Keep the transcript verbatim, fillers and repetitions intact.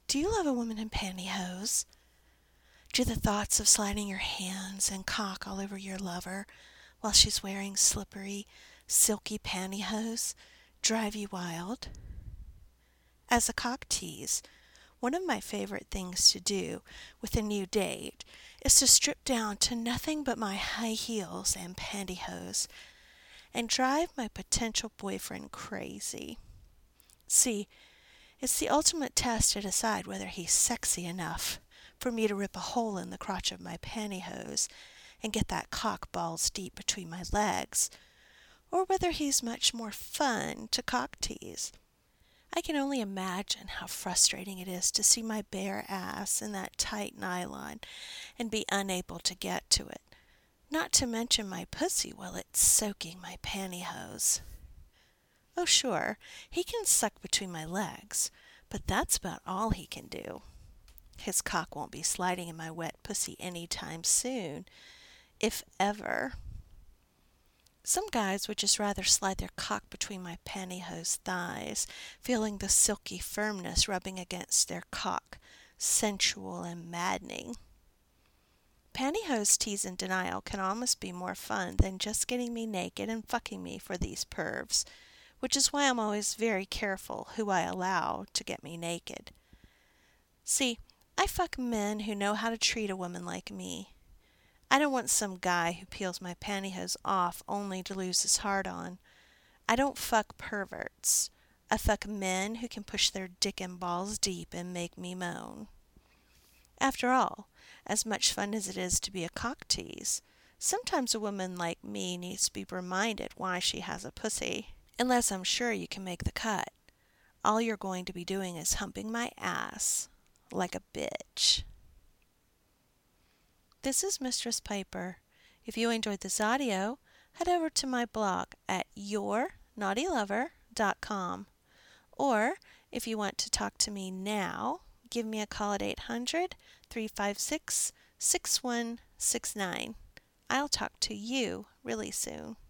Do you love a woman in pantyhose? Do the thoughts of sliding your hands and cock all over your lover while she's wearing slippery, silky pantyhose drive you wild? As a cock tease, one of my favorite things to do with a new date is to strip down to nothing but my high heels and pantyhose and drive my potential boyfriend crazy. See, it's the ultimate test to decide whether he's sexy enough for me to rip a hole in the crotch of my pantyhose and get that cock balls deep between my legs, or whether he's much more fun to cock tease. I can only imagine how frustrating it is to see my bare ass in that tight nylon and be unable to get to it, not to mention my pussy while it's soaking my pantyhose. Oh, sure, he can suck between my legs, but that's about all he can do. His cock won't be sliding in my wet pussy any time soon, if ever. Some guys would just rather slide their cock between my pantyhose thighs, feeling the silky firmness rubbing against their cock, sensual and maddening. Pantyhose tease and denial can almost be more fun than just getting me naked and fucking me for these pervs, which is why I'm always very careful who I allow to get me naked. See, I fuck men who know how to treat a woman like me. I don't want some guy who peels my pantyhose off only to lose his heart on. I don't fuck perverts. I fuck men who can push their dick and balls deep and make me moan. After all, as much fun as it is to be a cock tease, sometimes a woman like me needs to be reminded why she has a pussy. Unless I'm sure you can make the cut, all you're going to be doing is humping my ass like a bitch. This is Mistress Piper. If you enjoyed this audio, head over to my blog at your naughty lover dot com. Or, if you want to talk to me now, give me a call at eight hundred, three five six, six one six nine. I'll talk to you really soon.